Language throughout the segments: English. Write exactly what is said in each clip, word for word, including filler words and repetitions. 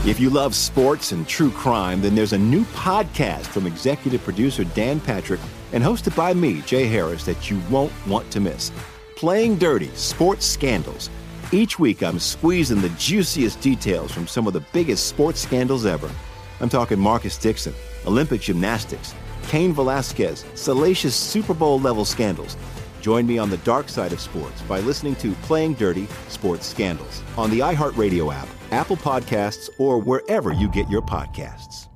If you love sports and true crime, then there's a new podcast from executive producer Dan Patrick and hosted by me, Jay Harris, that you won't want to miss. Playing Dirty: Sports Scandals. Each week, I'm squeezing the juiciest details from some of the biggest sports scandals ever. I'm talking Marcus Dixon, Olympic gymnastics, Cain Velasquez, salacious Super Bowl-level scandals. Join me on the dark side of sports by listening to Playing Dirty: Sports Scandals on the iHeartRadio app, Apple Podcasts, or wherever you get your podcasts.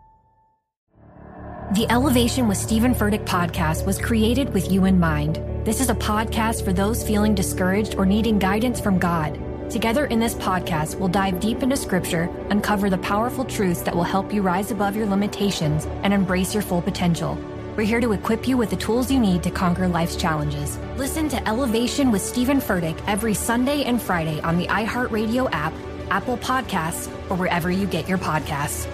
The Elevation with Stephen Furtick podcast was created with you in mind. This is a podcast for those feeling discouraged or needing guidance from God. Together in this podcast, we'll dive deep into Scripture, uncover the powerful truths that will help you rise above your limitations and embrace your full potential. We're here to equip you with the tools you need to conquer life's challenges. Listen to Elevation with Stephen Furtick every Sunday and Friday on the iHeartRadio app, Apple Podcasts, or wherever you get your podcasts.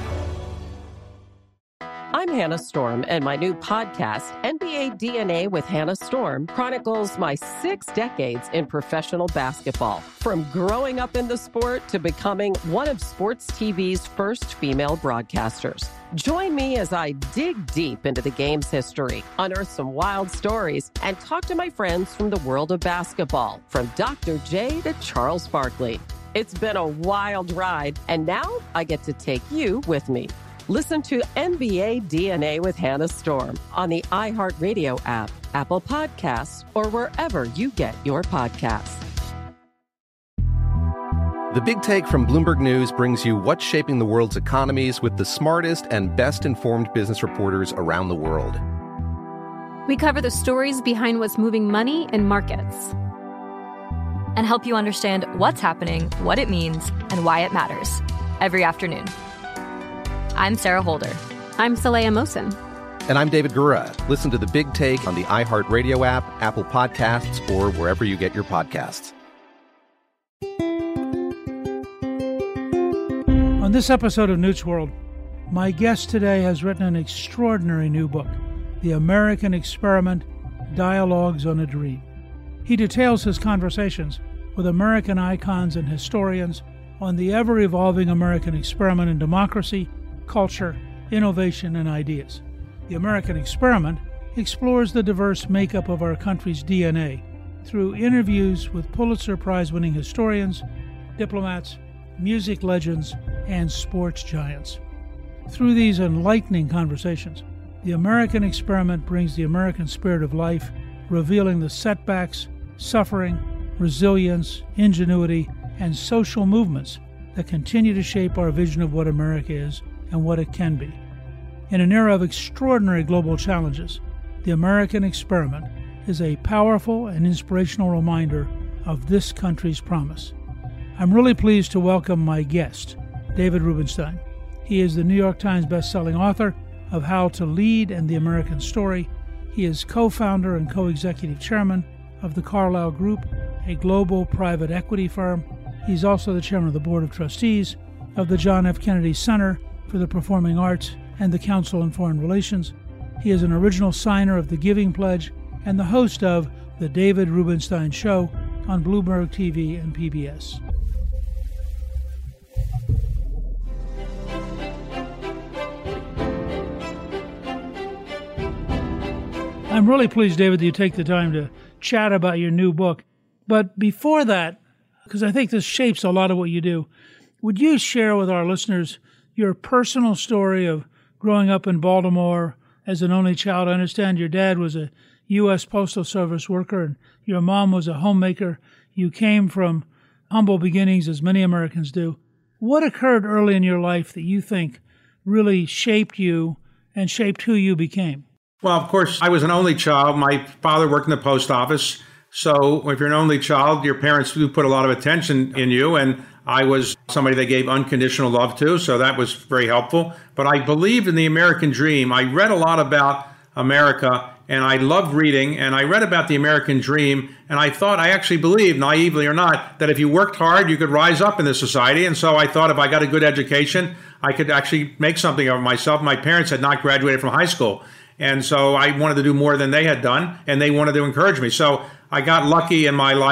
I'm Hannah Storm, and my new podcast, N B A D N A with Hannah Storm, chronicles my six decades in professional basketball. From growing up in the sport to becoming one of sports T V's first female broadcasters. Join me as I dig deep into the game's history, unearth some wild stories, and talk to my friends from the world of basketball, from Doctor J to Charles Barkley. It's been a wild ride, and now I get to take you with me. Listen to N B A D N A with Hannah Storm on the iHeartRadio app, Apple Podcasts, or wherever you get your podcasts. The Big Take from Bloomberg News brings you what's shaping the world's economies with the smartest and best-informed business reporters around the world. We cover the stories behind what's moving money and markets, and help you understand what's happening, what it means, and why it matters every afternoon. I'm Sarah Holder. I'm Saleha Mohsin. And I'm David Gura. Listen to The Big Take on the iHeartRadio app, Apple Podcasts, or wherever you get your podcasts. On this episode of Newt's World, my guest today has written an extraordinary new book, The American Experiment: Dialogues on a Dream. He details his conversations with American icons and historians on the ever-evolving American experiment in democracy, culture, innovation, and ideas. The American Experiment explores the diverse makeup of our country's D N A through interviews with Pulitzer Prize-winning historians, diplomats, music legends, and sports giants. Through these enlightening conversations, the American Experiment brings the American spirit of life, revealing the setbacks, suffering, resilience, ingenuity, and social movements that continue to shape our vision of what America is and what it can be. In an era of extraordinary global challenges, the American Experiment is a powerful and inspirational reminder of this country's promise. I'm really pleased to welcome my guest, David Rubenstein. He is the New York Times bestselling author of How to Lead and the American Story. He is co-founder and co-executive chairman of the Carlyle Group, a global private equity firm. He's also the chairman of the board of trustees of the John F. Kennedy Center for the Performing Arts and the Council on Foreign Relations. He is an original signer of the Giving Pledge and the host of The David Rubenstein Show on Bloomberg T V and P B S. I'm really pleased, David, that you take the time to chat about your new book. But before that, because I think this shapes a lot of what you do, would you share with our listeners your personal story of growing up in Baltimore as an only child? I understand your dad was a U S Postal Service worker and your mom was a homemaker. You came from humble beginnings, as many Americans do. What occurred early in your life that you think really shaped you and shaped who you became? Well, of course, I was an only child. My father worked in the post office. So if you're an only child, your parents do put a lot of attention in you. And I was somebody they gave unconditional love to. So that was very helpful. But I believed in the American dream. I read a lot about America and I loved reading. And I read about the American dream. And I thought, I actually believed, naively or not, that if you worked hard, you could rise up in this society. And so I thought if I got a good education, I could actually make something of myself. My parents had not graduated from high school. And so I wanted to do more than they had done, and they wanted to encourage me. So I got lucky in my life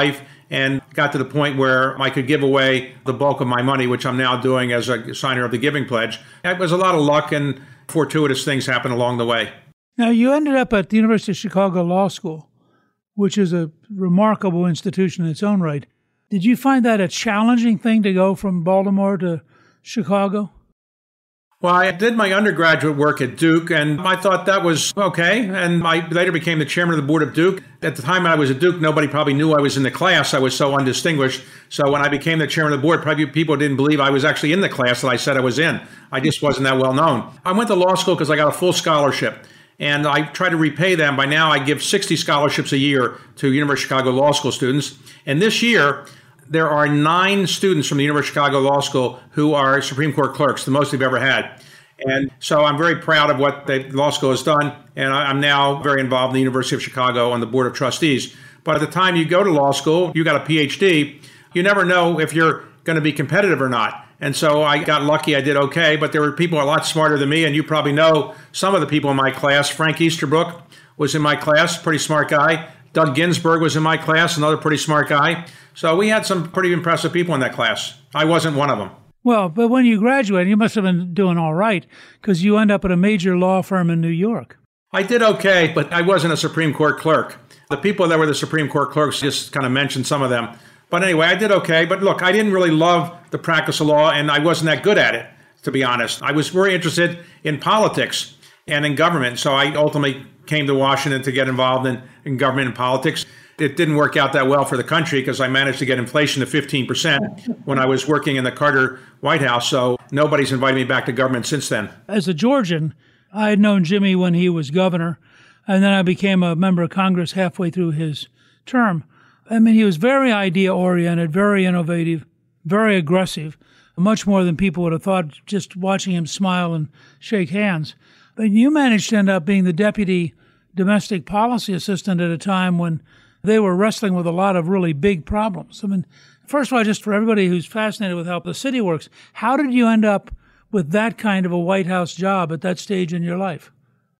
and got to the point where I could give away the bulk of my money, which I'm now doing as a signer of the Giving Pledge. It was a lot of luck, and fortuitous things happened along the way. Now, you ended up at the University of Chicago Law School, which is a remarkable institution in its own right. Did you find that a challenging thing to go from Baltimore to Chicago? Well, I did my undergraduate work at Duke, and I thought that was okay. And I later became the chairman of the board of Duke. At the time I was at Duke, nobody probably knew I was in the class. I was so undistinguished. So when I became the chairman of the board, probably people didn't believe I was actually in the class that I said I was in. I just wasn't that well known. I went to law school because I got a full scholarship, and I try to repay them. By now, I give sixty scholarships a year to University of Chicago Law School students. And this year, there are nine students from the University of Chicago Law School who are Supreme Court clerks, the most they've ever had. And so I'm very proud of what the law school has done, and I'm now very involved in the University of Chicago on the Board of Trustees. But at the time you go to law school, you got a P H D, you never know if you're going to be competitive or not. And so I got lucky, I did okay, but there were people a lot smarter than me, and you probably know some of the people in my class. Frank Easterbrook was in my class, pretty smart guy. Doug Ginsburg was in my class, another pretty smart guy. So we had some pretty impressive people in that class. I wasn't one of them. Well, but when you graduated, you must have been doing all right because you end up at a major law firm in New York. I did okay, but I wasn't a Supreme Court clerk. The people that were the Supreme Court clerks just kind of mentioned some of them. But anyway, I did okay. But look, I didn't really love the practice of law, and I wasn't that good at it, to be honest. I was very interested in politics and in government. So I ultimately came to Washington to get involved in, in government and politics. It didn't work out that well for the country because I managed to get inflation to fifteen percent when I was working in the Carter White House. So nobody's invited me back to government since then. As a Georgian, I had known Jimmy when he was governor, and then I became a member of Congress halfway through his term. I mean, he was very idea-oriented, very innovative, very aggressive, much more than people would have thought just watching him smile and shake hands. But you managed to end up being the deputy domestic policy assistant at a time when they were wrestling with a lot of really big problems. I mean, first of all, just for everybody who's fascinated with how the city works, how did you end up with that kind of a White House job at that stage in your life?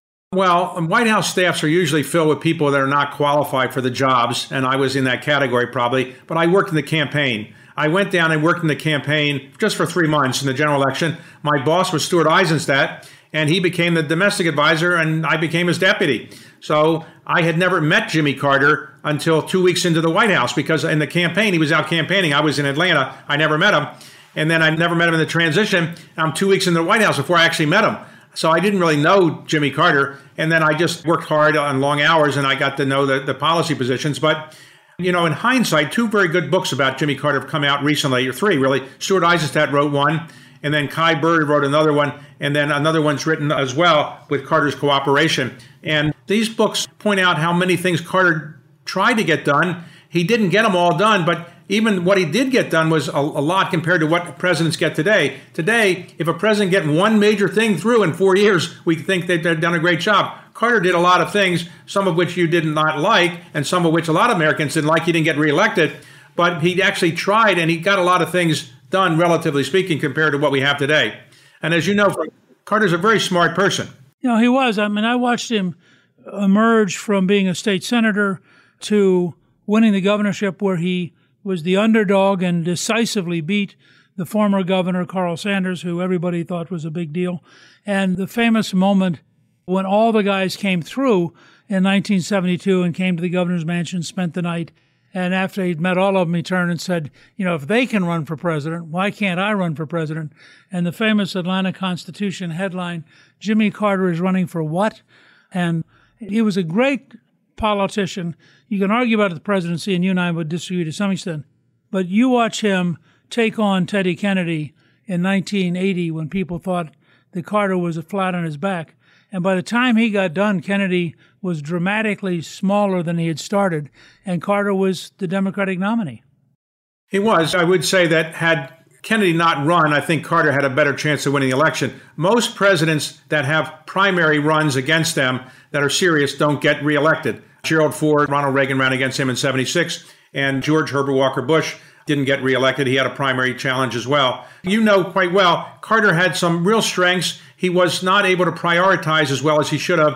Well, White House staffs are usually filled with people that are not qualified for the jobs, and I was in that category probably, but I worked in the campaign. I went down and worked in the campaign just for three months in the general election. My boss was Stuart Eisenstadt, and he became the domestic advisor, and I became his deputy. So I had never met Jimmy Carter until two weeks into the White House, because in the campaign, he was out campaigning. I was in Atlanta. I never met him. And then I never met him in the transition. I'm two weeks into the White House before I actually met him. So I didn't really know Jimmy Carter. And then I just worked hard on long hours, and I got to know the, the policy positions. But, you know, in hindsight, two very good books about Jimmy Carter have come out recently, or three, really. Stuart Eisenstadt wrote one, and then Kai Burry wrote another one, and then another one's written as well with Carter's cooperation. And these books point out how many things Carter tried to get done. He didn't get them all done, but even what he did get done was a, a lot compared to what presidents get today. Today, if a president gets one major thing through in four years, we think they've done a great job. Carter did a lot of things, some of which you did not like, and some of which a lot of Americans didn't like. He didn't get reelected, but he actually tried, and he got a lot of things done, relatively speaking, compared to what we have today. And as you know, Carter's a very smart person. You know, he was. I mean, I watched him emerge from being a state senator to winning the governorship, where he was the underdog and decisively beat the former governor, Carl Sanders, who everybody thought was a big deal. And the famous moment when all the guys came through in nineteen seventy-two and came to the governor's mansion, spent the night, and after he'd met all of them, he turned and said, you know, if they can run for president, why can't I run for president? And the famous Atlanta Constitution headline, Jimmy Carter is running for what? And he was a great politician. You can argue about the presidency, and you and I would disagree to some extent. But you watch him take on Teddy Kennedy in nineteen eighty when people thought that Carter was flat on his back. And by the time he got done, Kennedy was dramatically smaller than he had started, and Carter was the Democratic nominee. He was. I would say that had Kennedy not run, I think Carter had a better chance of winning the election. Most presidents that have primary runs against them that are serious don't get reelected. Gerald Ford, Ronald Reagan ran against him in seventy-six, and George Herbert Walker Bush didn't get reelected. He had a primary challenge as well. You know quite well, Carter had some real strengths. He was not able to prioritize as well as he should have.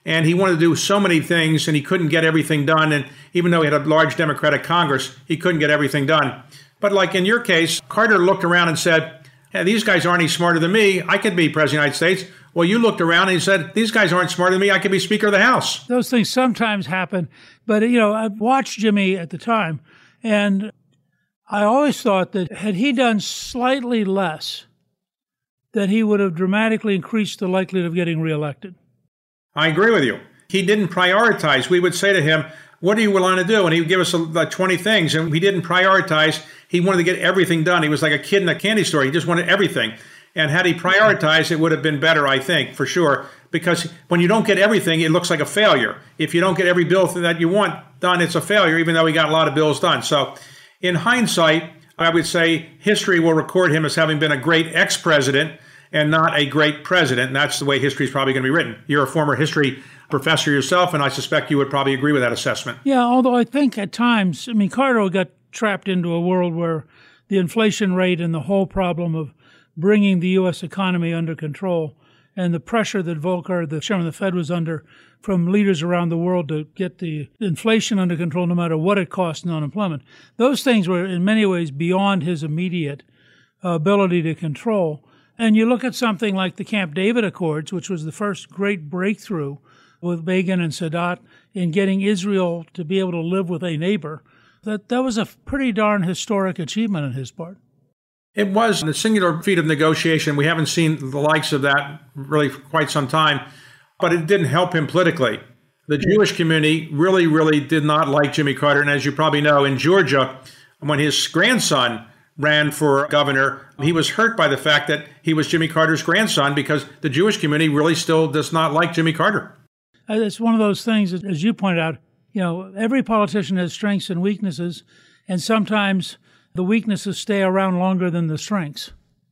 And he wanted to do so many things, and he couldn't get everything done. And even though he had a large Democratic Congress, he couldn't get everything done. But like in your case, Carter looked around and said, hey, these guys aren't any smarter than me. I could be president of the United States. Well, you looked around and you said, these guys aren't smarter than me. I could be Speaker of the House. Those things sometimes happen. But, you know, I watched Jimmy at the time, and I always thought that had he done slightly less, that he would have dramatically increased the likelihood of getting reelected. I agree with you. He didn't prioritize. We would say to him, what are you willing to do? And he would give us like twenty things, and he didn't prioritize. He wanted to get everything done. He was like a kid in a candy store. He just wanted everything. And had he prioritized, it would have been better, I think, for sure. Because when you don't get everything, it looks like a failure. If you don't get every bill that you want done, it's a failure, even though he got a lot of bills done. So in hindsight, I would say history will record him as having been a great ex-president and not a great president. And that's the way history is probably going to be written. You're a former history professor yourself, and I suspect you would probably agree with that assessment. Yeah, although I think at times, I mean, Carter got trapped into a world where the inflation rate and the whole problem of bringing the U S economy under control and the pressure that Volcker, the chairman of the Fed, was under from leaders around the world to get the inflation under control no matter what it cost in unemployment. Those things were in many ways beyond his immediate uh, ability to control. And you look at something like the Camp David Accords, which was the first great breakthrough with Begin and Sadat in getting Israel to be able to live with a neighbor, that that was a pretty darn historic achievement on his part. It was a singular feat of negotiation. We haven't seen the likes of that really for quite some time, but it didn't help him politically. The Jewish community really, really did not like Jimmy Carter. And as you probably know, in Georgia, when his grandson ran for governor, he was hurt by the fact that he was Jimmy Carter's grandson because the Jewish community really still does not like Jimmy Carter. It's one of those things, as you pointed out, you know, every politician has strengths and weaknesses, and sometimes the weaknesses stay around longer than the strengths.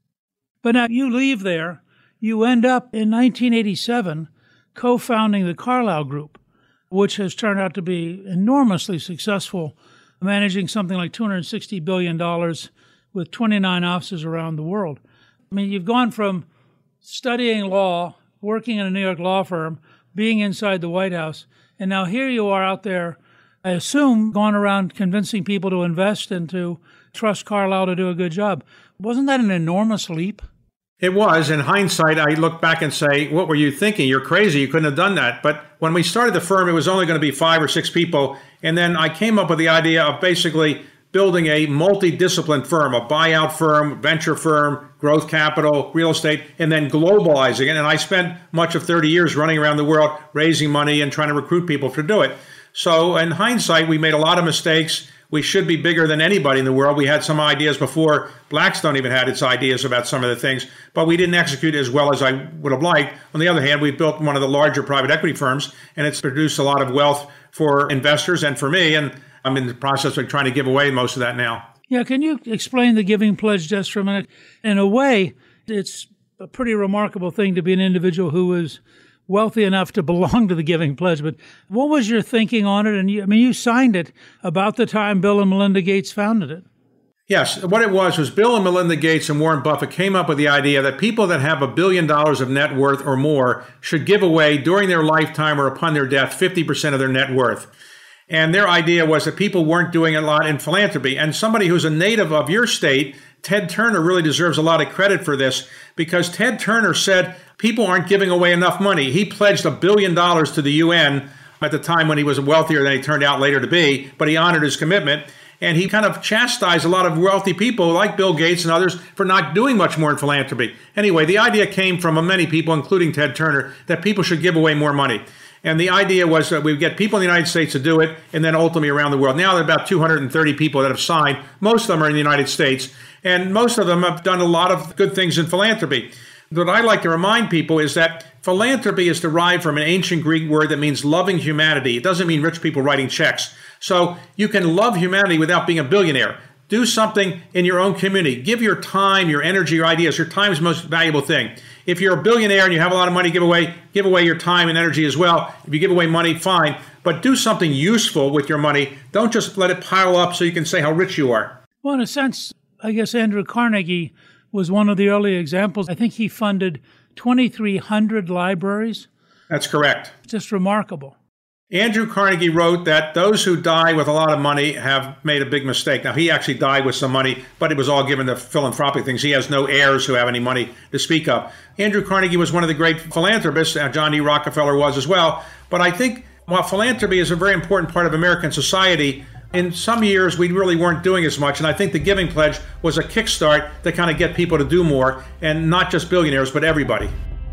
But now you leave there, you end up in nineteen eighty-seven co-founding the Carlyle Group, which has turned out to be enormously successful, managing something like two hundred sixty billion dollars with twenty-nine offices around the world. I mean, you've gone from studying law, working in a New York law firm, being inside the White House, and now here you are out there, I assume, going around convincing people to invest and to trust Carlyle to do a good job. Wasn't that an enormous leap? It was. In hindsight, I look back and say, what were you thinking? You're crazy. You couldn't have done that. But when we started the firm, it was only going to be five or six people. And then I came up with the idea of basically building a multidisciplined firm, a buyout firm, venture firm, growth capital, real estate, and then globalizing it. And I spent much of thirty years running around the world, raising money and trying to recruit people to do it. So in hindsight, we made a lot of mistakes. We should be bigger than anybody in the world. We had some ideas before Blackstone even had its ideas about some of the things, but we didn't execute as well as I would have liked. On the other hand, we built one of the larger private equity firms, and it's produced a lot of wealth for investors and for me, and I'm in the process of trying to give away most of that now. Yeah, can you explain the Giving Pledge just for a minute? In a way, it's a pretty remarkable thing to be an individual who is wealthy enough to belong to the Giving Pledge. But what was your thinking on it? And you, I mean, you signed it about the time Bill and Melinda Gates founded it. Yes. What it was was Bill and Melinda Gates and Warren Buffett came up with the idea that people that have a billion dollars of net worth or more should give away during their lifetime or upon their death fifty percent of their net worth. And their idea was that people weren't doing a lot in philanthropy. And somebody who's a native of your state, Ted Turner, really deserves a lot of credit for this, because Ted Turner said people aren't giving away enough money. He pledged a billion dollars to the U N at the time when he was wealthier than he turned out later to be, but he honored his commitment. And he kind of chastised a lot of wealthy people like Bill Gates and others for not doing much more in philanthropy. Anyway, the idea came from many people, including Ted Turner, that people should give away more money. And the idea was that we would get people in the United States to do it, and then ultimately around the world. Now there are about two hundred thirty people that have signed. Most of them are in the United States, and most of them have done a lot of good things in philanthropy. What I like to remind people is that philanthropy is derived from an ancient Greek word that means loving humanity. It doesn't mean rich people writing checks. So you can love humanity without being a billionaire. Do something in your own community. Give your time, your energy, your ideas. Your time is the most valuable thing. If you're a billionaire and you have a lot of money to give away, give away your time and energy as well. If you give away money, fine. But do something useful with your money. Don't just let it pile up so you can say how rich you are. Well, in a sense, I guess Andrew Carnegie was one of the early examples. I think he funded twenty-three hundred libraries That's correct. Just remarkable. Andrew Carnegie wrote that those who die with a lot of money have made a big mistake. Now, he actually died with some money, but it was all given to philanthropic things. He has no heirs who have any money to speak of. Andrew Carnegie was one of the great philanthropists. Uh, John D. Rockefeller was as well. But I think while philanthropy is a very important part of American society, in some years we really weren't doing as much. And I think the Giving Pledge was a kickstart to kind of get people to do more, and not just billionaires, but everybody.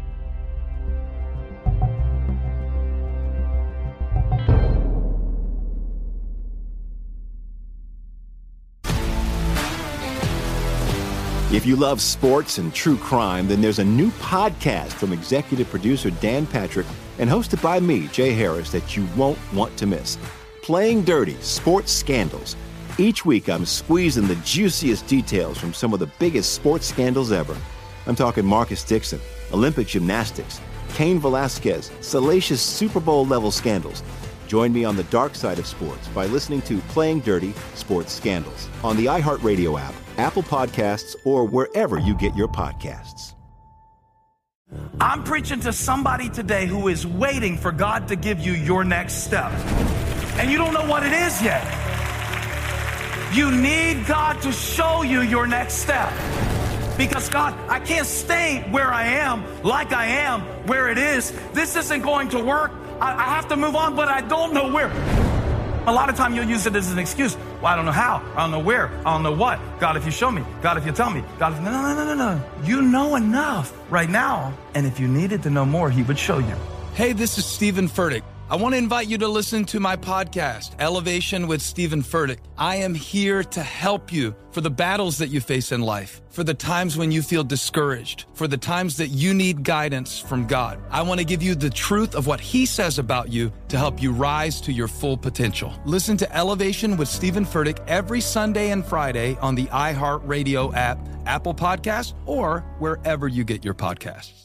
If you love sports and true crime, then there's a new podcast from executive producer Dan Patrick and hosted by me, Jay Harris, that you won't want to miss. Playing Dirty: Sports Scandals. Each week, I'm squeezing the juiciest details from some of the biggest sports scandals ever. I'm talking Marcus Dixon, Olympic gymnastics, Cain Velasquez, salacious Super Bowl-level scandals. Join me on the dark side of sports by listening to Playing Dirty: Sports Scandals on the iHeartRadio app, Apple Podcasts, or wherever you get your podcasts. I'm preaching to somebody today who is waiting for God to give you your next step, and you don't know what it is yet. You need God to show you your next step. Because, God, I can't stay where I am, like I am, where it is. This isn't going to work. I, I have to move on, but I don't know where. A lot of time you'll use it as an excuse. Well, I don't know how. I don't know where. I don't know what. God, if you show me. God, if you tell me. God, if... No, no, no, no, no. You know enough right now. And if you needed to know more, he would show you. Hey, this is Stephen Furtick. I want to invite you to listen to my podcast, Elevation with Stephen Furtick. I am here to help you for the battles that you face in life, for the times when you feel discouraged, for the times that you need guidance from God. I want to give you the truth of what he says about you to help you rise to your full potential. Listen to Elevation with Stephen Furtick every Sunday and Friday on the iHeartRadio app, Apple Podcasts, or wherever you get your podcasts.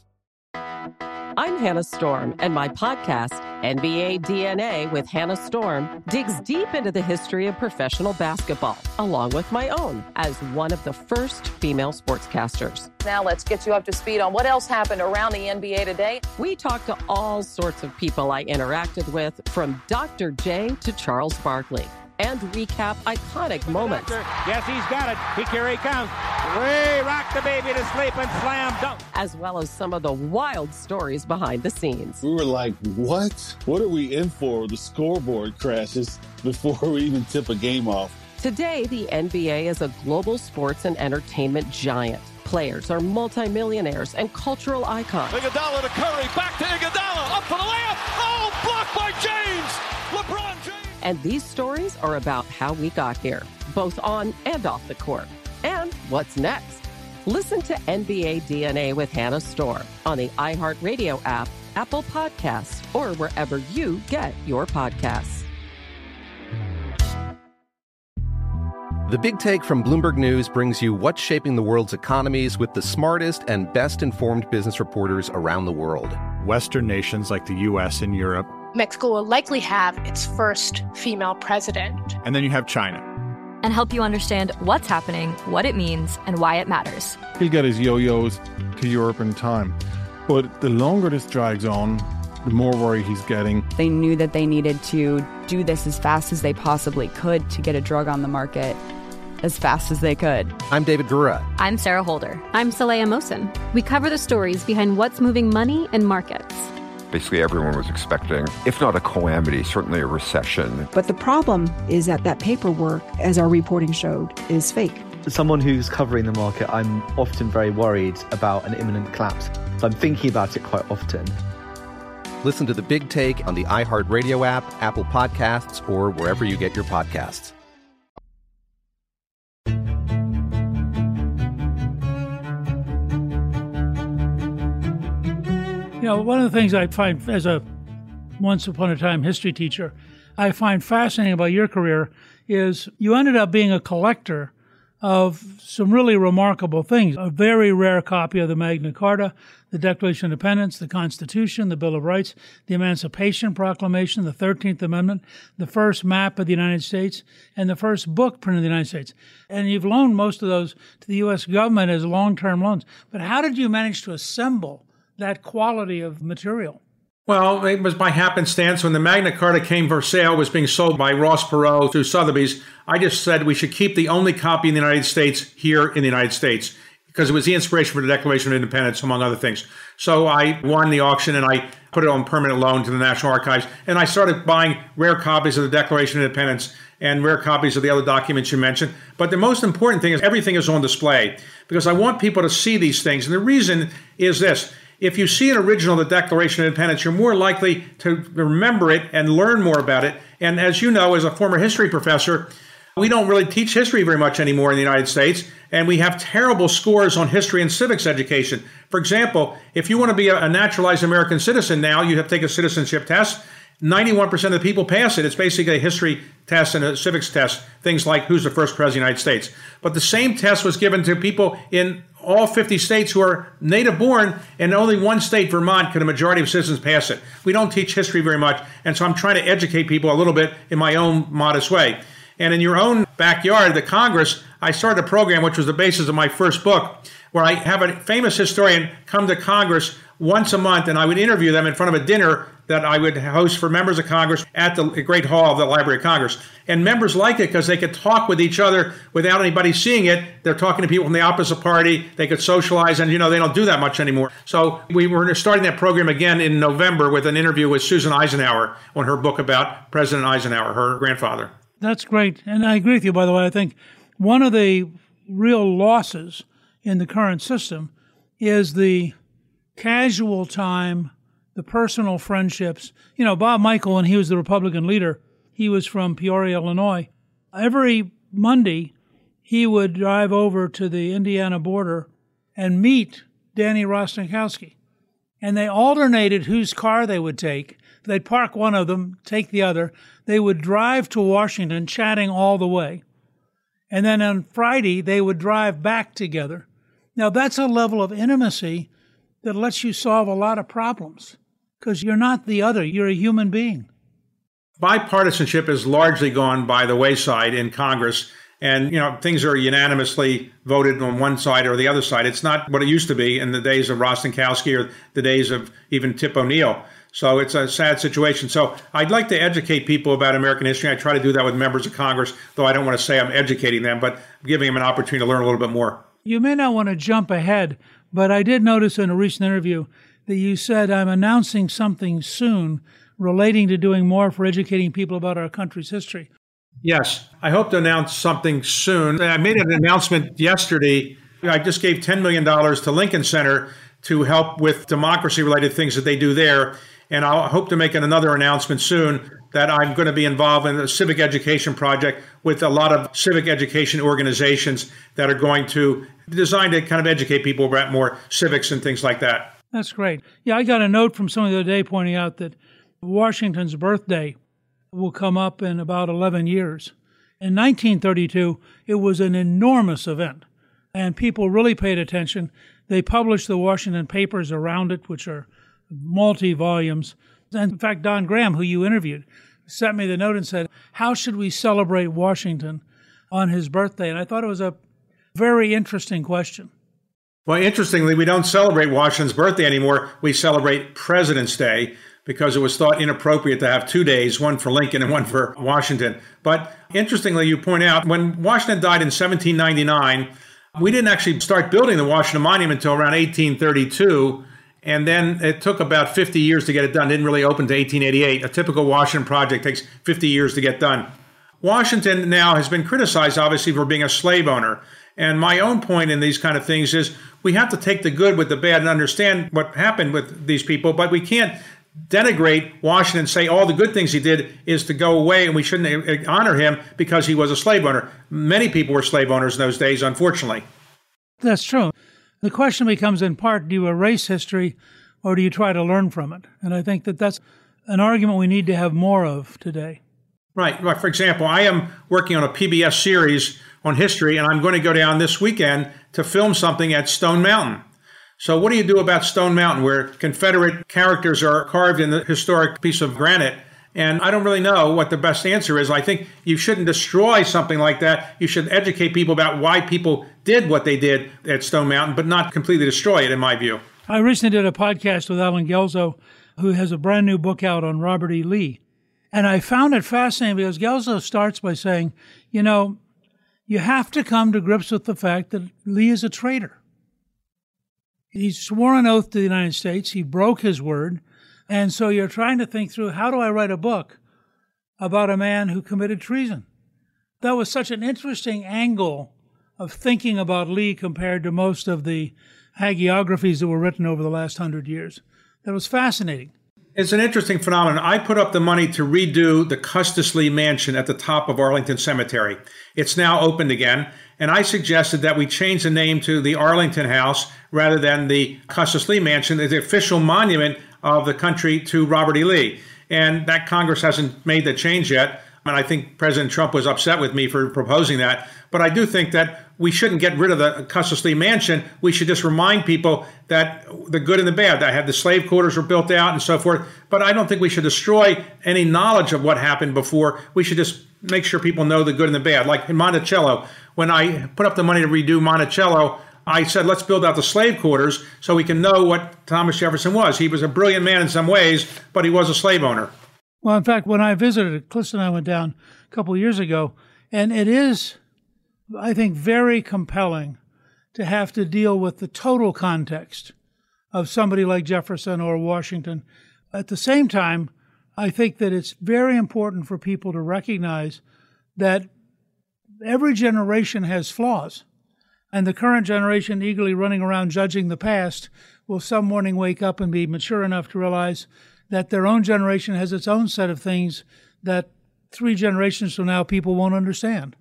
I'm Hannah Storm, and my podcast, N B A D N A with Hannah Storm, digs deep into the history of professional basketball, along with my own, as one of the first female sportscasters. Now let's get you up to speed on what else happened around the N B A today. We talk to all sorts of people I interacted with, from Doctor J to Charles Barkley, and recap iconic moments. Yes, he's got it. He, here he comes. Way rock the baby to sleep and slam dunk. As well as some of the wild stories behind the scenes. We were like, what? What are we in for? The scoreboard crashes before we even tip a game off. Today, the N B A is a global sports and entertainment giant. Players are multimillionaires and cultural icons. Iguodala to Curry, back to Iguodala, up for the layup. Oh, blocked by James. LeBron James. And these stories are about how we got here, both on and off the court. And what's next? Listen to N B A D N A with Hannah Storm on the iHeartRadio app, Apple Podcasts, or wherever you get your podcasts. The Big Take from Bloomberg News brings you what's shaping the world's economies with the smartest and best-informed business reporters around the world. Western nations like the U S and Europe. Mexico will likely have its first female president. And then you have China. And help you understand what's happening, what it means, and why it matters. He'll get his yo-yos to Europe in time. But the longer this drags on, the more worry he's getting. They knew that they needed to do this as fast as they possibly could to get a drug on the market as fast as they could. I'm David Gura. I'm Sarah Holder. I'm Saleha Mohsen. We cover the stories behind what's moving money and markets. Basically, everyone was expecting, if not a calamity, certainly a recession. But the problem is that that paperwork, as our reporting showed, is fake. As someone who's covering the market, I'm often very worried about an imminent collapse. So I'm thinking about it quite often. Listen to The Big Take on the iHeartRadio app, Apple Podcasts, or wherever you get your podcasts. You know, one of the things I find as a once upon a time history teacher, I find fascinating about your career is you ended up being a collector of some really remarkable things. A very rare copy of the Magna Carta, the Declaration of Independence, the Constitution, the Bill of Rights, the Emancipation Proclamation, the thirteenth Amendment, the first map of the United States, and the first book printed in the United States. And you've loaned most of those to the U S government as long-term loans. But how did you manage to assemble that quality of material? Well, it was by happenstance. When the Magna Carta came for sale, was being sold by Ross Perot through Sotheby's, I just said we should keep the only copy in the United States here in the United States, because it was the inspiration for the Declaration of Independence, among other things. So I won the auction and I put it on permanent loan to the National Archives. And I started buying rare copies of the Declaration of Independence and rare copies of the other documents you mentioned. But the most important thing is everything is on display, because I want people to see these things. And the reason is this. If you see an original of the Declaration of Independence, you're more likely to remember it and learn more about it. And as you know, as a former history professor, we don't really teach history very much anymore in the United States, and we have terrible scores on history and civics education. For example, if you want to be a naturalized American citizen now, you have to take a citizenship test. ninety-one percent of the people pass it. It's basically a history test and a civics test, things like who's the first president of the United States. But the same test was given to people in all fifty states who are native born, and only one state, Vermont, could a majority of citizens pass it. We don't teach history very much, and so I'm trying to educate people a little bit in my own modest way. And in your own backyard, the Congress, I started a program which was the basis of my first book, where I have a famous historian come to Congress once a month, and I would interview them in front of a dinner that I would host for members of Congress at the Great Hall of the Library of Congress. And members like it because they could talk with each other without anybody seeing it. They're talking to people from the opposite party. They could socialize, and, you know, they don't do that much anymore. So we were starting that program again in November with an interview with Susan Eisenhower on her book about President Eisenhower, her grandfather. That's great. And I agree with you, by the way. I think one of the real losses in the current system is the casual time, the personal friendships. You know, Bob Michel, when he was the Republican leader, he was from Peoria, Illinois. Every Monday, he would drive over to the Indiana border and meet Danny Rostenkowski. And they alternated whose car they would take. They'd park one of them, take the other. They would drive to Washington, chatting all the way. And then on Friday, they would drive back together. Now, that's a level of intimacy that lets you solve a lot of problems, because you're not the other. You're a human being. Bipartisanship has largely gone by the wayside in Congress. And, you know, things are unanimously voted on one side or the other side. It's not what it used to be in the days of Rostenkowski or the days of even Tip O'Neill. So it's a sad situation. So I'd like to educate people about American history. I try to do that with members of Congress, though I don't want to say I'm educating them, but giving them an opportunity to learn a little bit more. You may not want to jump ahead, but I did notice in a recent interview that you said, I'm announcing something soon relating to doing more for educating people about our country's history. Yes, I hope to announce something soon. I made an announcement yesterday. I just gave ten million dollars to Lincoln Center to help with democracy-related things that they do there. And I'll hope to make another announcement soon that I'm going to be involved in a civic education project with a lot of civic education organizations that are going to design to kind of educate people about more civics and things like that. That's great. Yeah, I got a note from someone the other day pointing out that Washington's birthday will come up in about eleven years. In nineteen thirty-two, it was an enormous event, and people really paid attention. They published the Washington papers around it, which are multi-volumes. And in fact, Don Graham, who you interviewed, sent me the note and said, how should we celebrate Washington on his birthday? And I thought it was a very interesting question. Well, interestingly, we don't celebrate Washington's birthday anymore. We celebrate President's Day, because it was thought inappropriate to have two days, one for Lincoln and one for Washington. But interestingly, you point out, when Washington died in seventeen ninety-nine, we didn't actually start building the Washington Monument until around eighteen thirty-two. And then it took about fifty years to get it done. It didn't really open to eighteen eighty-eight. A typical Washington project takes fifty years to get done. Washington now has been criticized, obviously, for being a slave owner. And my own point in these kind of things is we have to take the good with the bad and understand what happened with these people, but we can't denigrate Washington and say all the good things he did is to go away and we shouldn't honor him because he was a slave owner. Many people were slave owners in those days, unfortunately. That's true. The question becomes, in part, do you erase history or do you try to learn from it? And I think that that's an argument we need to have more of today. Right. For example, I am working on a P B S series on history, and I'm going to go down this weekend to film something at Stone Mountain. So what do you do about Stone Mountain, where Confederate characters are carved in the historic piece of granite? And I don't really know what the best answer is. I think you shouldn't destroy something like that. You should educate people about why people did what they did at Stone Mountain, but not completely destroy it, in my view. I recently did a podcast with Alan Gelzo who has a brand new book out on Robert E. Lee. And I found it fascinating because Guelzo starts by saying, you know, you have to come to grips with the fact that Lee is a traitor. He swore an oath to the United States. He broke his word. And so you're trying to think through, how do I write a book about a man who committed treason? That was such an interesting angle of thinking about Lee compared to most of the hagiographies that were written over the last hundred years. That was fascinating. It's an interesting phenomenon. I put up the money to redo the Custis Lee Mansion at the top of Arlington Cemetery. It's now opened again, and I suggested that we change the name to the Arlington House rather than the Custis Lee Mansion, the official monument of the country to Robert E. Lee. And that Congress hasn't made the change yet. And I think President Trump was upset with me for proposing that. But I do think that we shouldn't get rid of the Custis Lee Mansion. We should just remind people that the good and the bad, that had the slave quarters were built out and so forth. But I don't think we should destroy any knowledge of what happened before. We should just make sure people know the good and the bad. Like in Monticello, when I put up the money to redo Monticello, I said, let's build out the slave quarters so we can know what Thomas Jefferson was. He was a brilliant man in some ways, but he was a slave owner. Well, in fact, when I visited, Clifton and I went down a couple of years ago, and it is, I think, very compelling to have to deal with the total context of somebody like Jefferson or Washington. At the same time, I think that it's very important for people to recognize that every generation has flaws, and the current generation eagerly running around judging the past will some morning wake up and be mature enough to realize that their own generation has its own set of things that three generations from now people won't understand.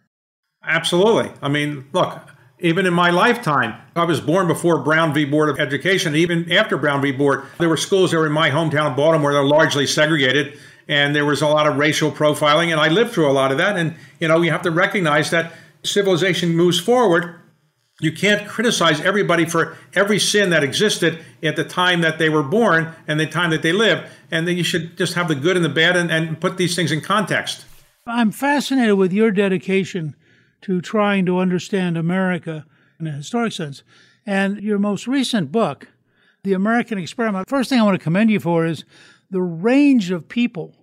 Absolutely. I mean, look, even in my lifetime, I was born before Brown v. Board of Education. Even after Brown v. Board, there were schools that were in my hometown of Baltimore that were largely segregated, and there was a lot of racial profiling, and I lived through a lot of that. And, you know, you have to recognize that civilization moves forward. You can't criticize everybody for every sin that existed at the time that they were born and the time that they lived. And then you should just have the good and the bad and, and put these things in context. I'm fascinated with your dedication to trying to understand America in a historic sense. And your most recent book, The American Experiment, first thing I want to commend you for is the range of people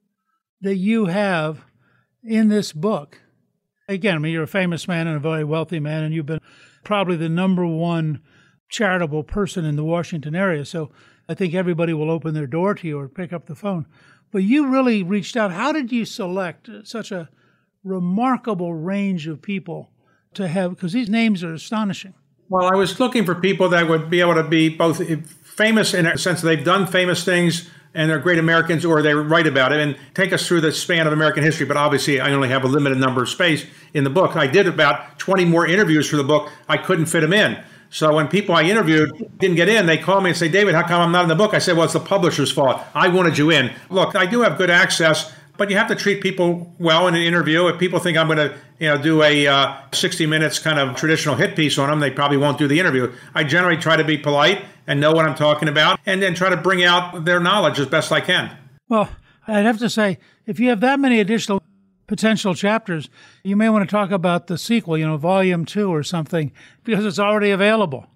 that you have in this book. Again, I mean, you're a famous man and a very wealthy man, and you've been probably the number one charitable person in the Washington area. So I think everybody will open their door to you or pick up the phone. But you really reached out. How did you select such a remarkable range of people to have? Because these names are astonishing. Well, I was looking for people that would be able to be both famous in a sense that they've done famous things and they're great Americans, or they write about it and take us through the span of American history. But obviously, I only have a limited number of space in the book. I did about twenty more interviews for the book. I couldn't fit them in. So when people I interviewed didn't get in, they called me and say, David, how come I'm not in the book? I said, well, it's the publisher's fault. I wanted you in. Look, I do have good access, but you have to treat people well in an interview. If people think I'm going to, you know, do a uh, sixty minutes kind of traditional hit piece on them, they probably won't do the interview. I generally try to be polite and know what I'm talking about, and then try to bring out their knowledge as best I can. Well, I'd have to say, if you have that many additional potential chapters, you may want to talk about the sequel, you know, volume two or something, because it's already available.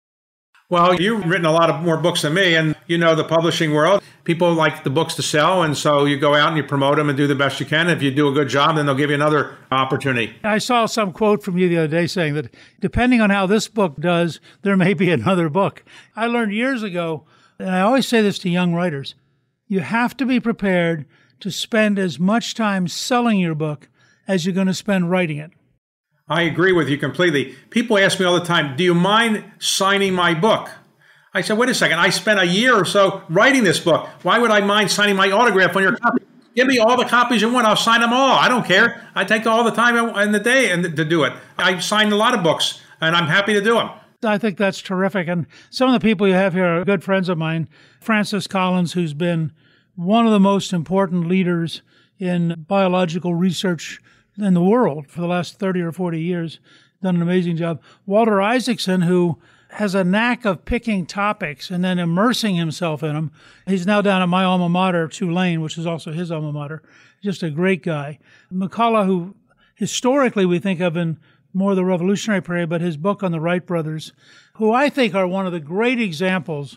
Well, you've written a lot of more books than me, and you know the publishing world. People like the books to sell, and so you go out and you promote them and do the best you can. If you do a good job, then they'll give you another opportunity. I saw some quote from you the other day saying that depending on how this book does, there may be another book. I learned years ago, and I always say this to young writers, you have to be prepared to spend as much time selling your book as you're going to spend writing it. I agree with you completely. People ask me all the time, do you mind signing my book? I said, wait a second, I spent a year or so writing this book. Why would I mind signing my autograph on your copy? Give me all the copies you want. I'll sign them all. I don't care. I take all the time in the day and to do it. I signed a lot of books, and I'm happy to do them. I think that's terrific. And some of the people you have here are good friends of mine. Francis Collins, who's been one of the most important leaders in biological research in the world for the last thirty or forty years, done an amazing job. Walter Isaacson, who has a knack of picking topics and then immersing himself in them. He's now down at my alma mater, Tulane, which is also his alma mater. Just a great guy. McCullough, who historically we think of in more the Revolutionary period, but his book on the Wright brothers, who I think are one of the great examples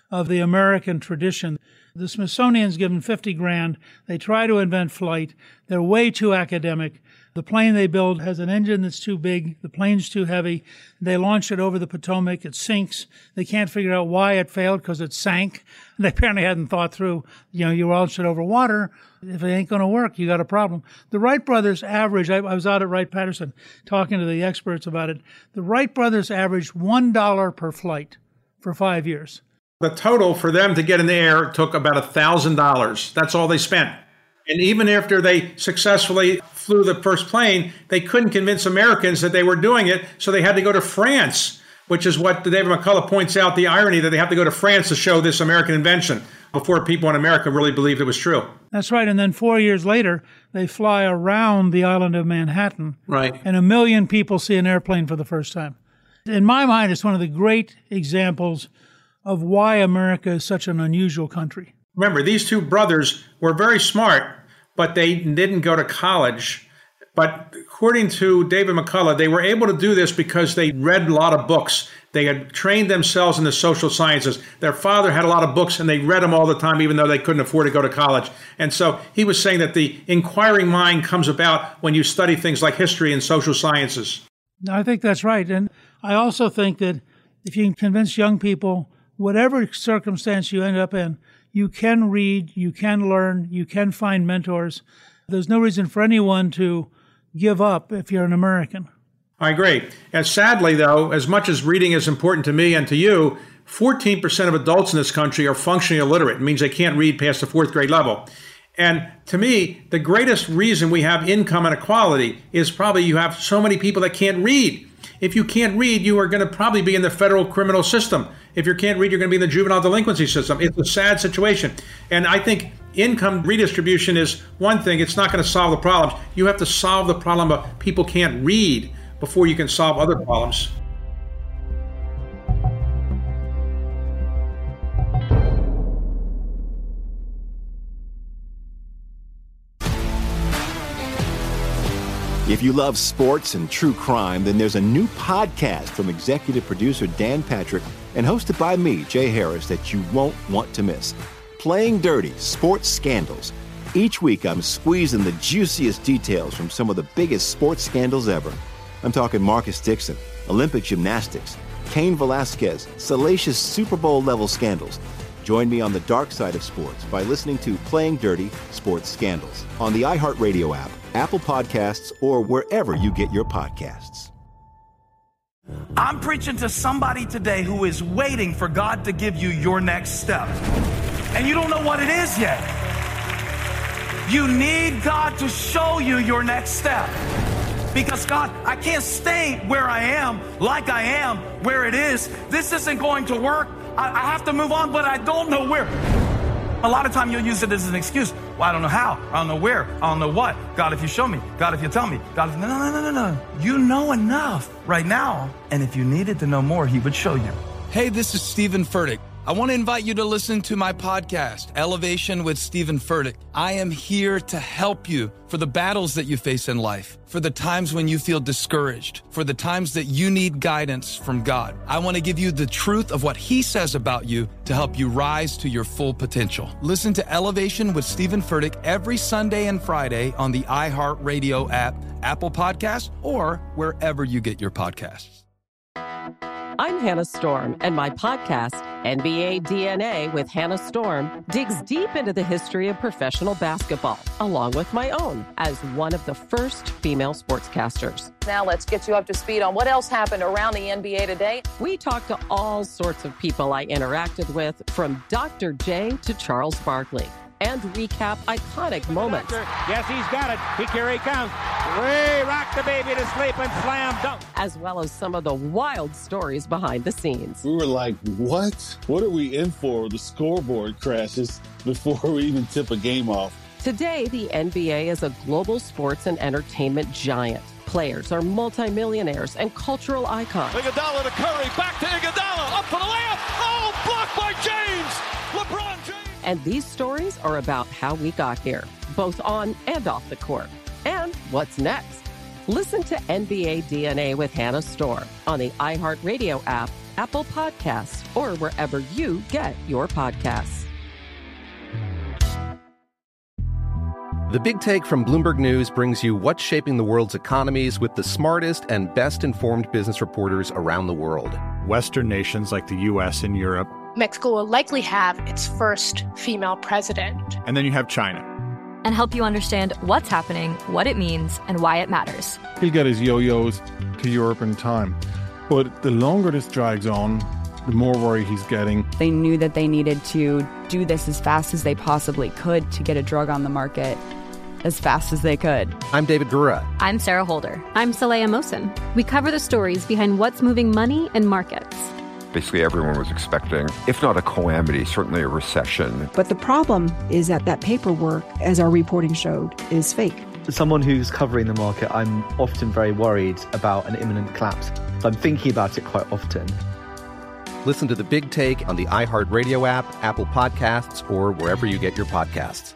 of the American tradition. The Smithsonian's given fifty grand. They try to invent flight. They're way too academic. The plane they build has an engine that's too big. The plane's too heavy. They launch it over the Potomac. It sinks. They can't figure out why it failed because it sank. They apparently hadn't thought through, you know, you launch it over water. If it ain't going to work, you got a problem. The Wright brothers average, I, I was out at Wright-Patterson talking to the experts about it. The Wright brothers averaged one dollar per flight for five years. The total for them to get in the air took about one thousand dollars. That's all they spent. And even after they successfully flew the first plane, they couldn't convince Americans that they were doing it, so they had to go to France, which is what David McCullough points out, the irony that they have to go to France to show this American invention before people in America really believed it was true. That's right. And then four years later, they fly around the island of Manhattan. Right. And a million people see an airplane for the first time. In my mind, it's one of the great examples of why America is such an unusual country. Remember, these two brothers were very smart, but they didn't go to college. But according to David McCullough, they were able to do this because they read a lot of books. They had trained themselves in the social sciences. Their father had a lot of books, and they read them all the time, even though they couldn't afford to go to college. And so he was saying that the inquiring mind comes about when you study things like history and social sciences. I think that's right. And I also think that if you can convince young people, whatever circumstance you end up in, you can read, you can learn, you can find mentors. There's no reason for anyone to give up if you're an American. I agree. And sadly, though, as much as reading is important to me and to you, fourteen percent of adults in this country are functionally illiterate. It means they can't read past the fourth grade level. And to me, the greatest reason we have income inequality is probably you have so many people that can't read. If you can't read, you are going to probably be in the federal criminal system. If you can't read, you're going to be in the juvenile delinquency system. It's a sad situation. And I think income redistribution is one thing. It's not going to solve the problems. You have to solve the problem of people can't read before you can solve other problems. If you love sports and true crime, then there's a new podcast from executive producer Dan Patrick and hosted by me, Jay Harris, that you won't want to miss. Playing Dirty: Sports Scandals. Each week, I'm squeezing the juiciest details from some of the biggest sports scandals ever. I'm talking Marcus Dixon, Olympic gymnastics, Cain Velasquez, salacious Super Bowl-level scandals. Join me on the dark side of sports by listening to Playing Dirty: Sports Scandals on the iHeartRadio app, Apple Podcasts, or wherever you get your podcasts. I'm preaching to somebody today who is waiting for God to give you your next step. And you don't know what it is yet. You need God to show you your next step. Because God, I can't stay where I am, like I am, where it is. This isn't going to work. I, I have to move on, but I don't know where. A lot of time you'll use it as an excuse. Well, I don't know how. I don't know where. I don't know what. God, if you show me. God, if you tell me. God, if... no, no, no, no, no. You know enough right now. And if you needed to know more, he would show you. Hey, this is Stephen Furtick. I want to invite you to listen to my podcast, Elevation with Stephen Furtick. I am here to help you for the battles that you face in life, for the times when you feel discouraged, for the times that you need guidance from God. I want to give you the truth of what he says about you to help you rise to your full potential. Listen to Elevation with Stephen Furtick every Sunday and Friday on the iHeartRadio app, Apple Podcasts, or wherever you get your podcasts. I'm Hannah Storm, and my podcast, N B A D N A with Hannah Storm, digs deep into the history of professional basketball, along with my own, as one of the first female sportscasters. Now let's get you up to speed on what else happened around the N B A today. We talked to all sorts of people I interacted with, from Doctor J to Charles Barkley, and recap iconic moments. Yes, he's got it. Here he comes. Way rock the baby to sleep and slam dunk. As well as some of the wild stories behind the scenes. We were like, what? What are we in for? The scoreboard crashes before we even tip a game off. Today, the N B A is a global sports and entertainment giant. Players are multimillionaires and cultural icons. Iguodala to Curry, back to Iguodala, up for the layup. Oh, blocked by James. LeBron James. And these stories are about how we got here, both on and off the court. And what's next? Listen to N B A D N A with Hannah Storm on the iHeartRadio app, Apple Podcasts, or wherever you get your podcasts. The Big Take from Bloomberg News brings you what's shaping the world's economies with the smartest and best-informed business reporters around the world. Western nations like the U S and Europe. Mexico will likely have its first female president. And then you have China. And help you understand what's happening, what it means, and why it matters. He'll get his yo-yos to Europe in time. But the longer this drags on, the more worry he's getting. They knew that they needed to do this as fast as they possibly could to get a drug on the market as fast as they could. I'm David Gura. I'm Sarah Holder. I'm Saleha Mohsin. We cover the stories behind what's moving money and markets. Basically, everyone was expecting, if not a calamity, certainly a recession. But the problem is that that paperwork, as our reporting showed, is fake. As someone who's covering the market, I'm often very worried about an imminent collapse. So I'm thinking about it quite often. Listen to The Big Take on the iHeartRadio app, Apple Podcasts, or wherever you get your podcasts.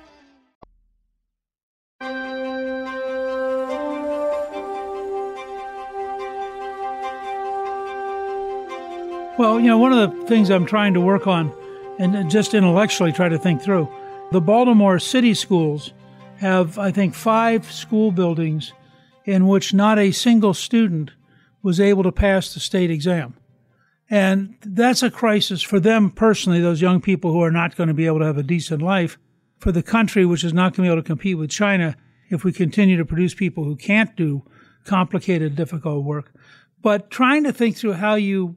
Well, you know, one of the things I'm trying to work on and just intellectually try to think through, the Baltimore City Schools have, I think, five school buildings in which not a single student was able to pass the state exam. And that's a crisis for them personally, those young people who are not going to be able to have a decent life, for the country, which is not going to be able to compete with China if we continue to produce people who can't do complicated, difficult work. But trying to think through how you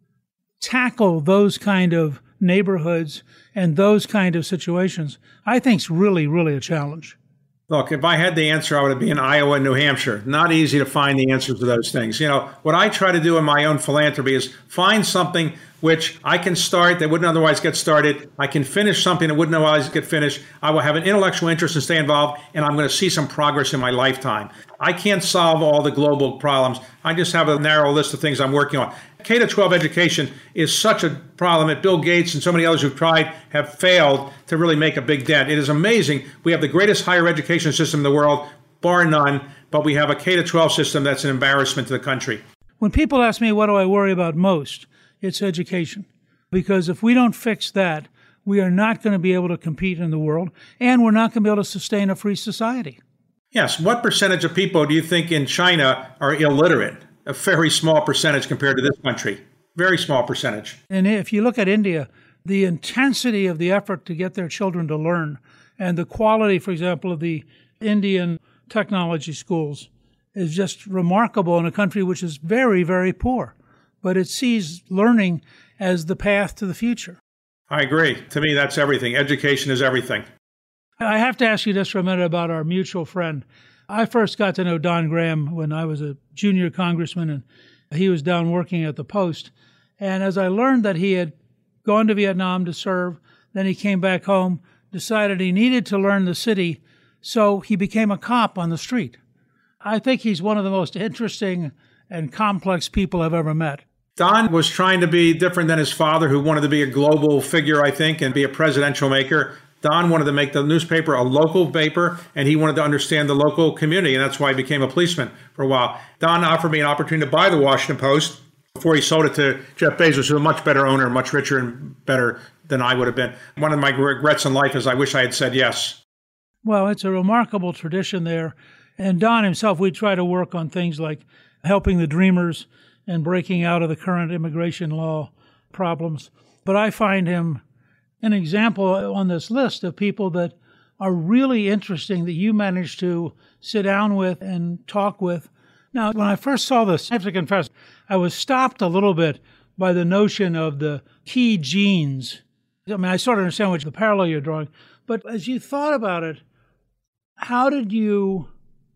tackle those kind of neighborhoods and those kind of situations, I think is really, really a challenge. Look, if I had the answer, I would be in Iowa and New Hampshire. Not easy to find the answers to those things. You know, what I try to do in my own philanthropy is find something which I can start that wouldn't otherwise get started. I can finish something that wouldn't otherwise get finished. I will have an intellectual interest and stay involved, and I'm going to see some progress in my lifetime. I can't solve all the global problems. I just have a narrow list of things I'm working on. K to twelve education is such a problem that Bill Gates and so many others who've tried have failed to really make a big dent. It is amazing. We have the greatest higher education system in the world, bar none, but we have a K to twelve system that's an embarrassment to the country. When people ask me what do I worry about most, it's education. Because if we don't fix that, we are not going to be able to compete in the world, and we're not going to be able to sustain a free society. Yes. What percentage of people do you think in China are illiterate? A very small percentage compared to this country. Very small percentage. And if you look at India, the intensity of the effort to get their children to learn and the quality, for example, of the Indian technology schools is just remarkable in a country which is very, very poor. But it sees learning as the path to the future. I agree. To me, that's everything. Education is everything. I have to ask you just for a minute about our mutual friend. I first got to know Don Graham when I was a junior congressman, and he was down working at the Post. And as I learned that he had gone to Vietnam to serve, then he came back home, decided he needed to learn the city, so he became a cop on the street. I think he's one of the most interesting and complex people I've ever met. Don was trying to be different than his father, who wanted to be a global figure, I think, and be a presidential maker. Don wanted to make the newspaper a local paper, and he wanted to understand the local community, and that's why he became a policeman for a while. Don offered me an opportunity to buy the Washington Post before he sold it to Jeff Bezos, who's a much better owner, much richer and better than I would have been. One of my regrets in life is I wish I had said yes. Well, it's a remarkable tradition there. And Don himself, we try to work on things like helping the Dreamers and breaking out of the current immigration law problems. But I find him an example on this list of people that are really interesting that you managed to sit down with and talk with. Now, when I first saw this, I have to confess, I was stopped a little bit by the notion of the key genes. I mean, I sort of understand what the parallel you're drawing, but as you thought about it, how did you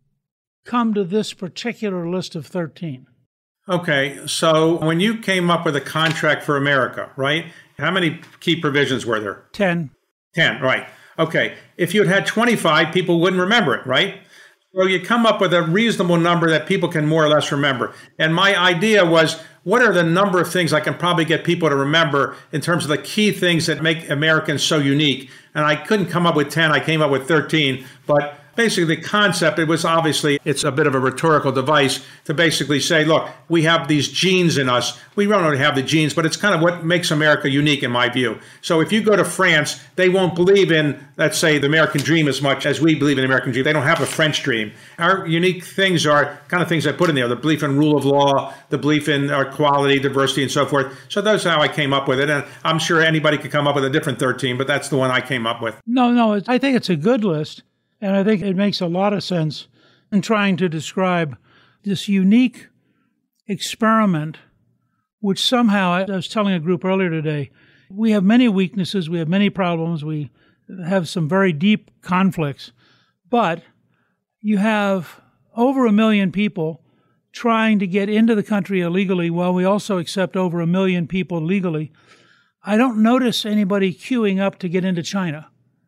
come to this particular list of thirteen? Okay, so when you came up with a contract for America, right? How many key provisions were there? Ten. Ten, right. Okay, if you had had twenty-five, people wouldn't remember it, right? So you come up with a reasonable number that people can more or less remember. And my idea was, what are the number of things I can probably get people to remember in terms of the key things that make Americans so unique? And I couldn't come up with ten, I came up with thirteen. But basically the concept, it was obviously, it's a bit of a rhetorical device to basically say, look, we have these genes in us. We don't really have the genes, but it's kind of what makes America unique in my view. So if you go to France, they won't believe in, let's say, the American dream as much as we believe in the American dream. They don't have a French dream. Our unique things are kind of things I put in there, the belief in rule of law, the belief in equality, diversity, and so forth. So that's how I came up with it. And I'm sure anybody could come up with a different thirteen, but that's the one I came up with. No, no, I think it's a good list. And I think it makes a lot of sense in trying to describe this unique experiment, which somehow, I was telling a group earlier today, we have many weaknesses, we have many problems, we have some very deep conflicts, but you have over a million people trying to get into the country illegally while we also accept over a million people legally. I don't notice anybody queuing up to get into China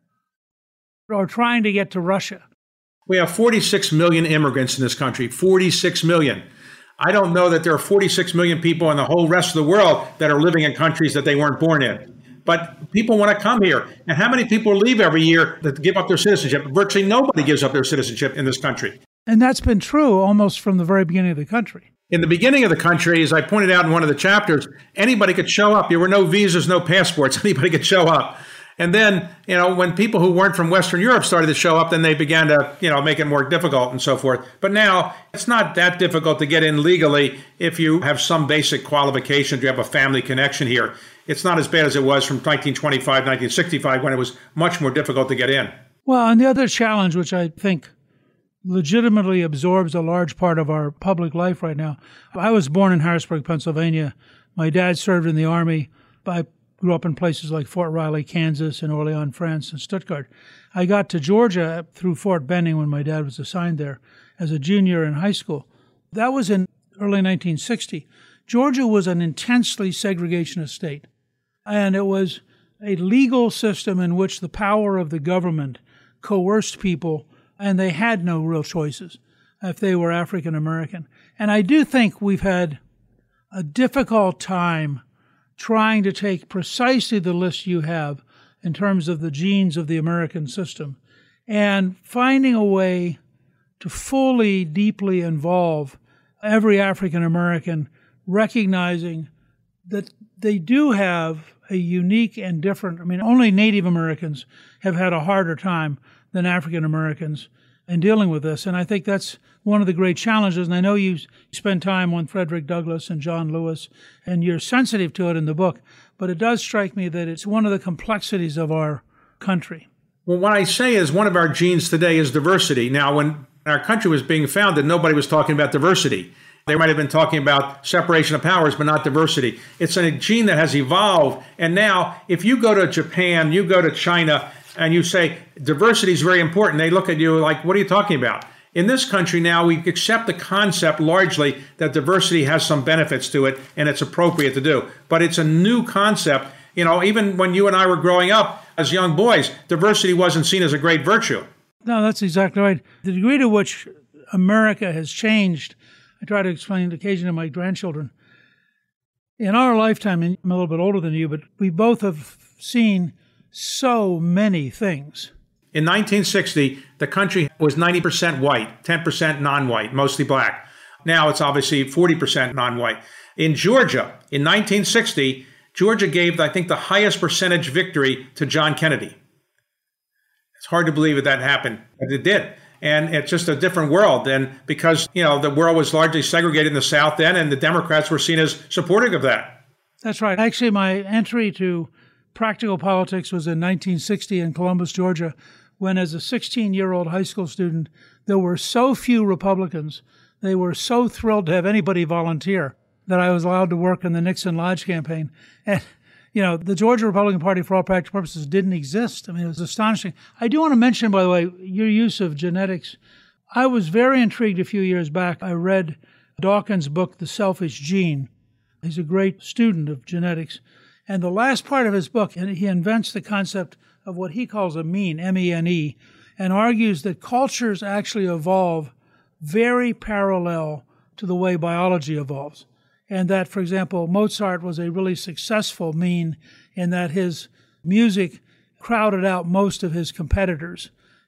or trying to get to Russia. We have forty-six million immigrants in this country, forty-six million. I don't know that there are forty-six million people in the whole rest of the world that are living in countries that they weren't born in. But people want to come here. And how many people leave every year that give up their citizenship? Virtually nobody gives up their citizenship in this country. And that's been true almost from the very beginning of the country. In the beginning of the country, as I pointed out in one of the chapters, anybody could show up. There were no visas, no passports. Anybody could show up. And then, you know, when people who weren't from Western Europe started to show up, then they began to, you know, make it more difficult and so forth. But now it's not that difficult to get in legally if you have some basic qualifications, you have a family connection here. It's not as bad as it was from nineteen twenty-five, nineteen sixty-five, when it was much more difficult to get in. Well, and the other challenge, which I think legitimately absorbs a large part of our public life right now. I was born in Harrisburg, Pennsylvania. My dad served in the Army. I grew up in places like Fort Riley, Kansas, and Orléans, France, and Stuttgart. I got to Georgia through Fort Benning when my dad was assigned there as a junior in high school. That was in early nineteen sixty. Georgia was an intensely segregationist state, and it was a legal system in which the power of the government coerced people, and they had no real choices if they were African American. And I do think we've had a difficult time trying to take precisely the list you have in terms of the genes of the American system and finding a way to fully, deeply involve every African American, recognizing that they do have a unique and different, I mean, only Native Americans have had a harder time than African Americans in dealing with this. And I think that's one of the great challenges. And I know you spend time on Frederick Douglass and John Lewis, and you're sensitive to it in the book, but it does strike me that it's one of the complexities of our country. Well, what I say is one of our genes today is diversity. Now, when our country was being founded, nobody was talking about diversity. They might have been talking about separation of powers, but not diversity. It's a gene that has evolved. And now, if you go to Japan, you go to China, and you say diversity is very important, they look at you like, what are you talking about? In this country now, we accept the concept largely that diversity has some benefits to it, and it's appropriate to do. But it's a new concept. You know, even when you and I were growing up as young boys, diversity wasn't seen as a great virtue. No, that's exactly right. The degree to which America has changed, I try to explain occasionally to my grandchildren. In our lifetime, and I'm a little bit older than you, but we both have seen so many things. In nineteen sixty, the country was ninety percent white, ten percent non-white, mostly black. Now it's obviously forty percent non-white. In Georgia, in nineteen sixty, Georgia gave, I think, the highest percentage victory to John Kennedy. It's hard to believe that that happened, but it did. And it's just a different world. And because, you know, the world was largely segregated in the South then, and the Democrats were seen as supportive of that. That's right. Actually, my entry to practical politics was in nineteen sixty in Columbus, Georgia, when as a sixteen-year-old high school student, there were so few Republicans, they were so thrilled to have anybody volunteer that I was allowed to work in the Nixon Lodge campaign. And, you know, the Georgia Republican Party, for all practical purposes, didn't exist. I mean, it was astonishing. I do want to mention, by the way, your use of genetics. I was very intrigued a few years back. I read Dawkins' book, The Selfish Gene. He's a great student of genetics. And the last part of his book, and he invents the concept of what he calls a mean, M E N E, and argues that cultures actually evolve very parallel to the way biology evolves. And that, for example, Mozart was a really successful mean in that his music crowded out most of his competitors.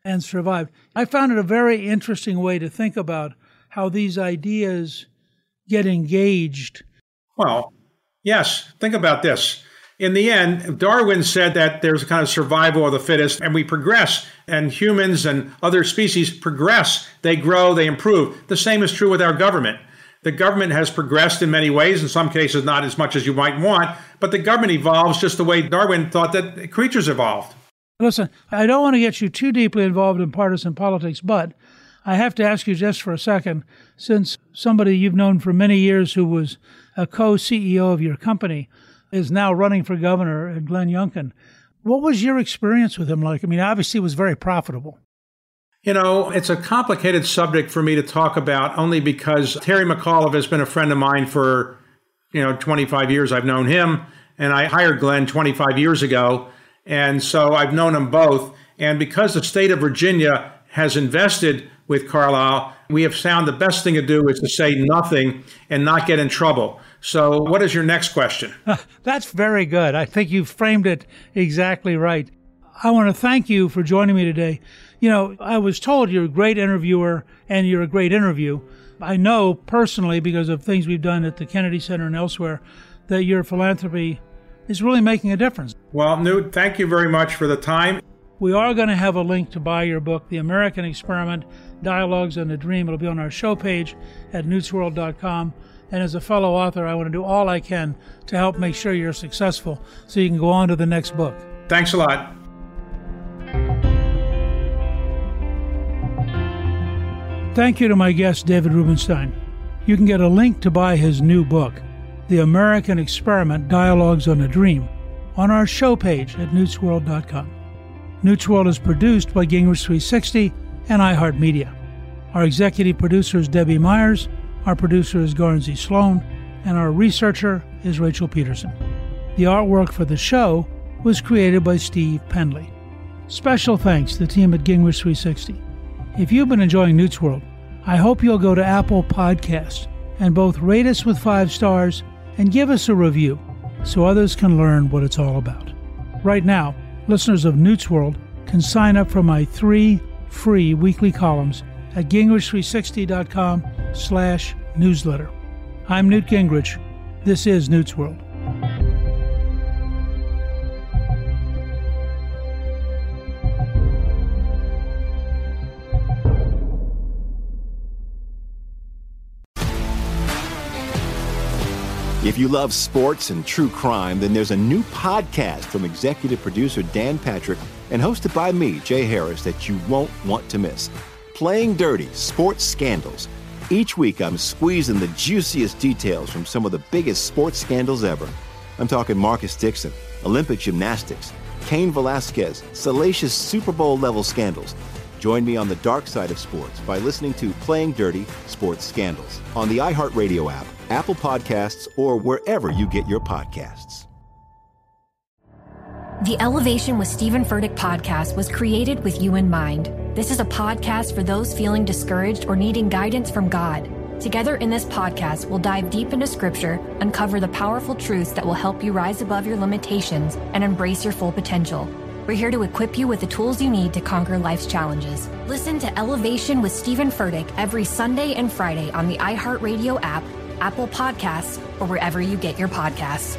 and survived. I found it a very interesting way to think about how these ideas get engaged. Well, yes, think about this. In the end, Darwin said that there's a kind of survival of the fittest, and we progress, and humans and other species progress. They grow, they improve. The same is true with our government. The government has progressed in many ways, in some cases not as much as you might want, but the government evolves just the way Darwin thought that creatures evolved. Listen, I don't want to get you too deeply involved in partisan politics, but I have to ask you just for a second, since somebody you've known for many years who was a co-C E O of your company is now running for governor, Glenn Youngkin. What was your experience with him like? I mean, obviously it was very profitable. You know, it's a complicated subject for me to talk about only because Terry McAuliffe has been a friend of mine for, you know, twenty-five years. I've known him, and I hired Glenn twenty-five years ago. And so I've known them both. And because the state of Virginia has invested with Carlyle, we have found the best thing to do is to say nothing and not get in trouble. So what is your next question? That's very good. I think you framed it exactly right. I want to thank you for joining me today. You know, I was told you're a great interviewer and you're a great interview. I know personally, because of things we've done at the Kennedy Center and elsewhere, that your philanthropy is really making a difference. Well, Newt, thank you very much for the time. We are going to have a link to buy your book, The American Experiment, Dialogues on a Dream. It'll be on our show page at newts world dot com. And as a fellow author, I want to do all I can to help make sure you're successful so you can go on to the next book. Thanks a lot. Thank you to my guest, David Rubenstein. You can get a link to buy his new book, The American Experiment, Dialogues on a Dream, on our show page at newts world dot com. Newts World is produced by Gingrich three sixty and iHeartMedia. Our executive producer is Debbie Myers, our producer is Garnsey Sloan, and our researcher is Rachel Peterson. The artwork for the show was created by Steve Penley. Special thanks to the team at Gingrich three sixty. If you've been enjoying Newt's World, I hope you'll go to Apple Podcasts and both rate us with five stars and give us a review so others can learn what it's all about. Right now, listeners of Newt's World can sign up for my three free weekly columns at gingrich three sixty dot com slash newsletter. I'm Newt Gingrich. This is Newt's World. If you love sports and true crime, then there's a new podcast from executive producer Dan Patrick and hosted by me, Jay Harris, that you won't want to miss. Playing Dirty: Sports Scandals. Each week, I'm squeezing the juiciest details from some of the biggest sports scandals ever. I'm talking Marcus Dixon, Olympic gymnastics, Cain Velasquez, salacious Super Bowl-level scandals. Join me on the dark side of sports by listening to Playing Dirty: Sports Scandals on the iHeartRadio app, Apple Podcasts, or wherever you get your podcasts. The Elevation with Stephen Furtick podcast was created with you in mind. This is a podcast for those feeling discouraged or needing guidance from God. Together in this podcast, we'll dive deep into Scripture, uncover the powerful truths that will help you rise above your limitations and embrace your full potential. We're here to equip you with the tools you need to conquer life's challenges. Listen to Elevation with Stephen Furtick every Sunday and Friday on the iHeartRadio app, Apple Podcasts, or wherever you get your podcasts.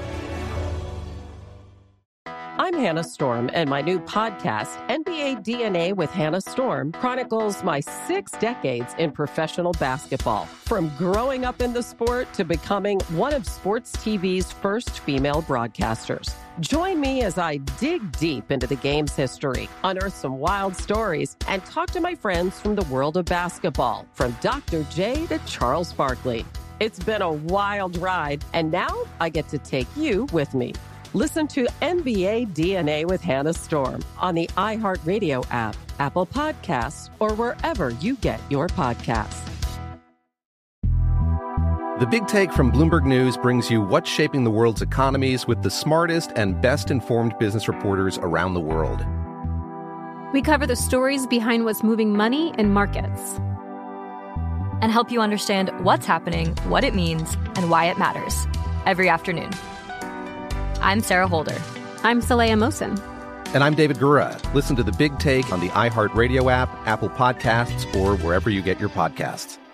I'm Hannah Storm, and my new podcast, N B A D N A with Hannah Storm, chronicles my six decades in professional basketball. From growing up in the sport to becoming one of sports T V's first female broadcasters. Join me as I dig deep into the game's history, unearth some wild stories, and talk to my friends from the world of basketball, from Doctor J to Charles Barkley. It's been a wild ride, and now I get to take you with me. Listen to N B A D N A with Hannah Storm on the iHeartRadio app, Apple Podcasts, or wherever you get your podcasts. The Big Take from Bloomberg News brings you what's shaping the world's economies with the smartest and best-informed business reporters around the world. We cover the stories behind what's moving money and markets, and help you understand what's happening, what it means, and why it matters every afternoon. I'm Sarah Holder. I'm Saleha Mohsin. And I'm David Gura. Listen to The Big Take on the iHeartRadio app, Apple Podcasts, or wherever you get your podcasts.